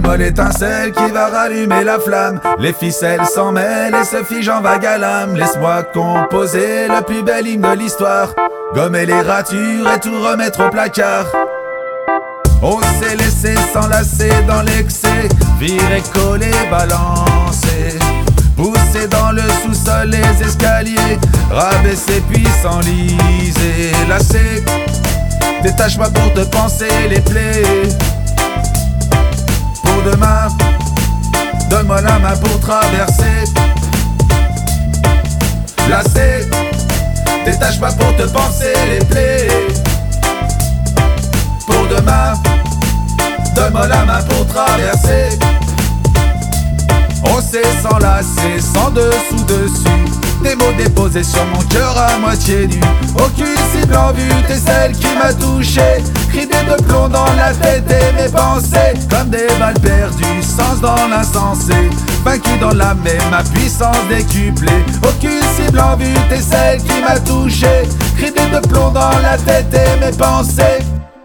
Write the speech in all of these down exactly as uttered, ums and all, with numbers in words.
Donne-moi l'étincelle qui va rallumer la flamme. Les ficelles s'en mêlent et se figent en vague à l'âme. Laisse-moi composer le plus bel hymne de l'histoire, gommer les ratures et tout remettre au placard. On s'est laissé s'enlacer dans l'excès, virer, coller, balancer, pousser dans le sous-sol les escaliers, rabaisser puis s'enliser, lasser. Détache-moi pour te penser les plaies. Pour demain, donne-moi la main pour traverser. Lasser. Détache-moi pour te penser les plaies. Pour demain, donne-moi la main pour traverser. On s'est s'enlacer sans dessous dessus, des mots déposés sur mon cœur à moitié nu. Aucune cible en vue, t'es celle qui m'a touché. Criblé de plomb dans la tête et mes pensées, comme des balles perdues, sens dans l'insensé. Vaincu dans l'âme et ma puissance décuplée. Aucune cible en vue, t'es celle qui m'a touché. Criblé de plomb dans la tête et mes pensées.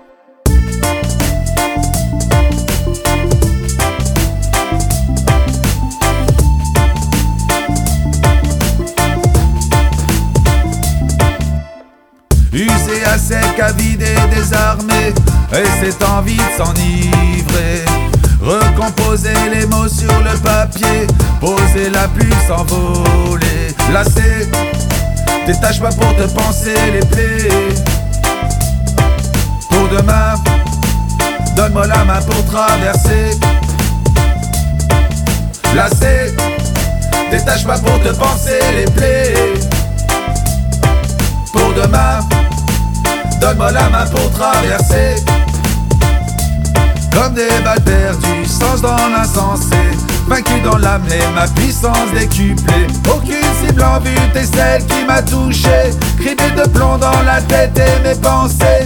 Usé à sec, à vider, désarmé, et cette envie de s'enivrer. Recomposer les mots sur le papier, poser la pluie, s'envoler. Lasser, détache-moi pour te penser les plaies. Pour demain, donne-moi la main pour traverser. Lasser, détache-moi pour te penser les plaies. Pour demain, donne-moi la main pour traverser. Comme des balles perdues, sens dans l'insensé. Vaincu dans l'âme et ma puissance décuplée. Aucune cible en vue, t'es celle qui m'a touché. Criblé de plomb dans la tête et mes pensées.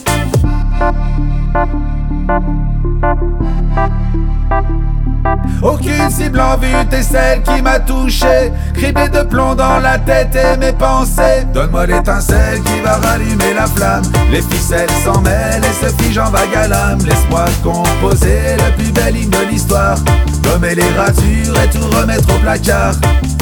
Aucune cible en vue, t'es celle qui m'a touché. Criblé de plomb dans la tête et mes pensées. Donne-moi l'étincelle qui va rallumer la flamme. Les ficelles s'en mêlent et se figent en vague à l'âme. Laisse-moi composer le plus bel hymne de l'histoire, gommer les ratures et tout remettre au placard.